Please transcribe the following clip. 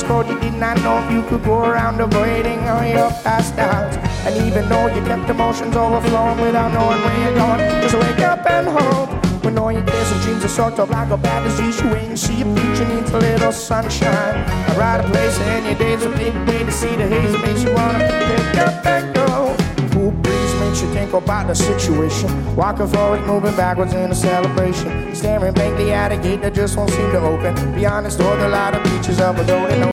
was cold, you did not know if you could go around avoiding all your past doubts. And even though you kept emotions overflowing without knowing where you're going, just wake up and hope. When all your cares and dreams are sort of like a bad disease, you wait and see your future needs a little sunshine. A brighter place in your days, a big way to see the haze that makes you wanna pick up and go. Cool breeze makes you think about the situation. Walking forward, moving backwards in a celebration. Staring blankly at a gate that just won't seem to open. Beyond the store, the light of beaches of a golden